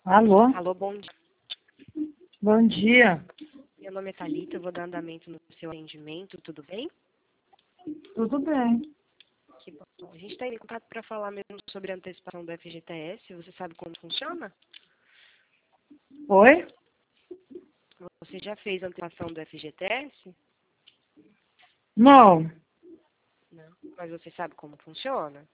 Alô? Alô, bom dia. Bom dia. Meu nome é Thalita, eu vou dar andamento no seu atendimento, tudo bem? Tudo bem? Que bom. A gente está em contato para falar mesmo sobre a antecipação do FGTS. Você sabe como funciona? Oi? Você já fez a antecipação do FGTS? Não. Não. Mas você sabe como funciona?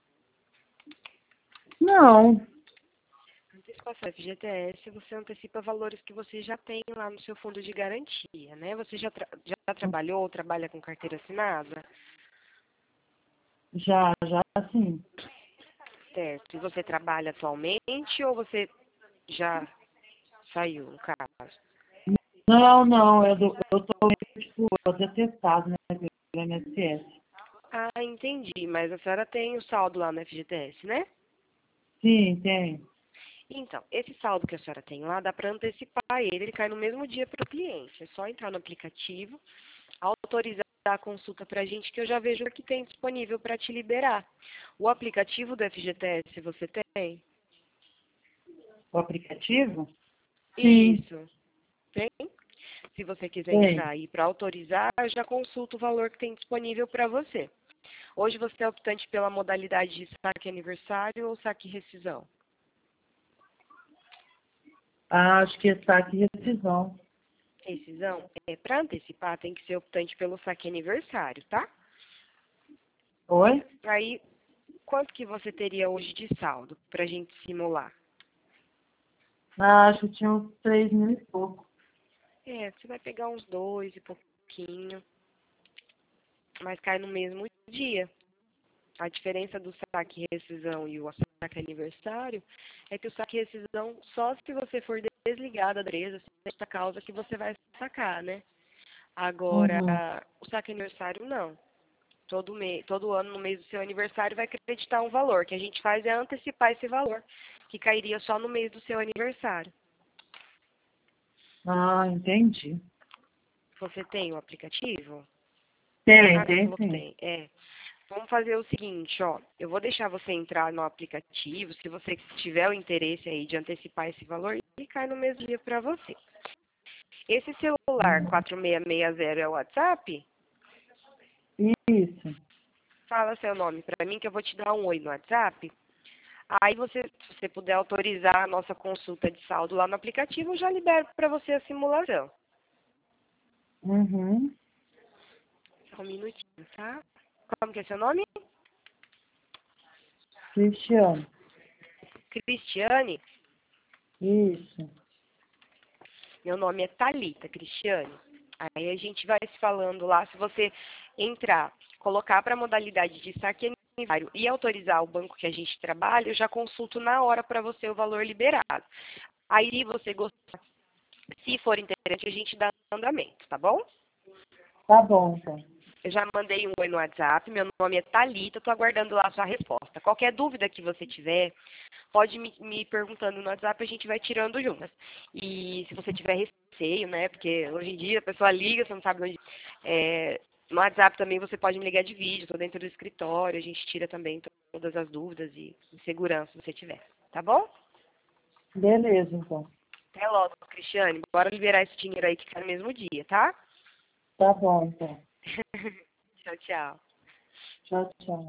Não. Antecipação do FGTS, você antecipa valores que você já tem lá no seu fundo de garantia, né? Você já trabalhou ou trabalha com carteira assinada? Já sim. Certo. E você trabalha atualmente ou você já saiu, no caso? Não. Eu tô tipo, detestado, né? Pelo INSS. Ah, entendi. Mas a senhora tem o saldo lá no FGTS, né? Sim, tem. Então, esse saldo que a senhora tem lá, dá para antecipar ele cai no mesmo dia para o cliente. É só entrar no aplicativo, autorizar a consulta para a gente, que eu já vejo o que tem disponível para te liberar. O aplicativo do FGTS você tem? O aplicativo? Sim, Isso. Tem? Se você quiser tem. entrar aí para autorizar, eu já consulto o valor que tem disponível para você. Hoje você é optante pela modalidade de saque aniversário ou saque rescisão? Ah, acho que está aqui rescisão. Rescisão? Para antecipar, tem que ser optante pelo saque aniversário, tá? Oi? Aí, quanto que você teria hoje de saldo para a gente simular? Ah, acho que tinha uns 3.000 e pouco. Você vai pegar uns dois e pouquinho, mas cai no mesmo dia. A diferença do saque rescisão e o saque aniversário é que o saque rescisão só se você for desligada da empresa, se é essa causa que você vai sacar, né? Agora, Uhum. o saque aniversário não. Todo ano, no mês do seu aniversário, vai acreditar um valor. O que a gente faz é antecipar esse valor, que cairia só no mês do seu aniversário. Ah, entendi. Você tem o aplicativo? Tem, Ah, você tem falou que sim. tem. Vamos fazer o seguinte, ó. Eu vou deixar você entrar no aplicativo. Se você tiver o interesse aí de antecipar esse valor, ele cai no mesmo dia para você. Esse celular Uhum. 4660 é o WhatsApp? Isso. Fala seu nome para mim que eu vou te dar um oi no WhatsApp. Aí se você puder autorizar a nossa consulta de saldo lá no aplicativo, eu já libero para você a simulação. Uhum. Só um minutinho, tá? Como que é seu nome? Cristiano. Cristiane. Isso. Meu nome é Thalita, Cristiane. Aí a gente vai se falando lá. Se você entrar, colocar para a modalidade de saque aniversário e autorizar o banco que a gente trabalha, eu já consulto na hora para você o valor liberado. Aí, se você gostar, se for interessante, a gente dá andamento, tá bom? Tá bom, então. Eu já mandei um oi no WhatsApp, meu nome é Thalita, estou aguardando lá a sua resposta. Qualquer dúvida que você tiver, pode me perguntando no WhatsApp, a gente vai tirando juntas. E se você tiver receio, né, porque hoje em dia a pessoa liga, você não sabe onde... no WhatsApp também você pode me ligar de vídeo, estou dentro do escritório, a gente tira também todas as dúvidas e insegurança se você tiver, tá bom? Beleza, então. Até logo, Cristiane. Bora liberar esse dinheiro aí que cai no mesmo dia, tá? Tá bom, então. Tchau, tchau. Tchau, tchau.